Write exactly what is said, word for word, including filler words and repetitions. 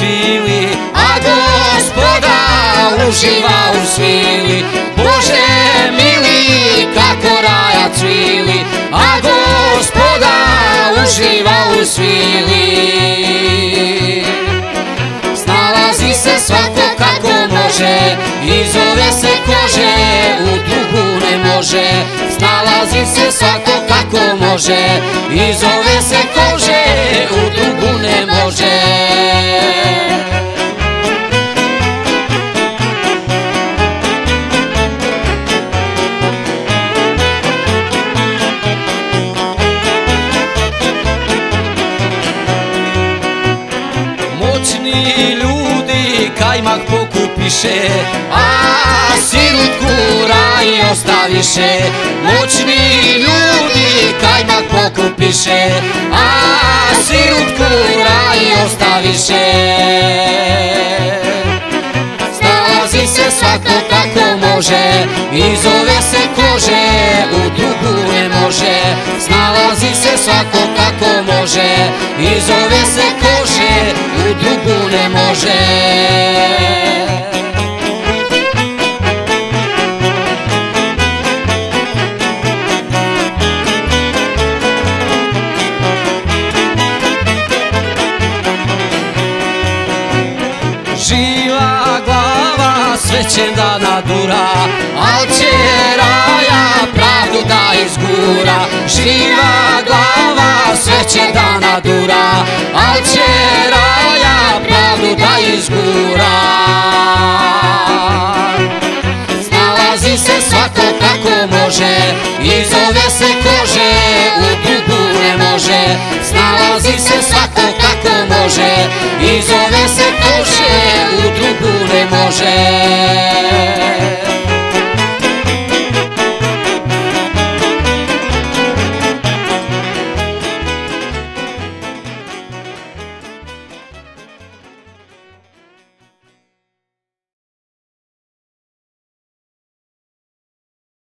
cvili, a Gospoda uživa u svili. Bože mili, kako raja cvili, a Gospoda uživa u svili. Snalazi se svako kako može, i zove se kože, u drugu ne može. Snalazi se svako kako može, i zove se kože, u drugu ne može. Moćni ljudi kajmak pokupiše, a sirutku raj ostaviše. Moćni ljudi kajmak pokupiše, a sirutku raj ostaviše. Snalazi se svako kako može, i zove se kože, u drugu ne može. Snalazi se svako kako može, i zove se kože, u drugu ne može. Živa glava svećem da nadura, al će raja pravdu da izgura. Živa glava svećem da nadura, al će raja pravdu da izgura. Snalazi se svako kako može, i zove se kože, u drugu ne može. Snalazi se svako kako može, i zove se kože, u drugu ne može.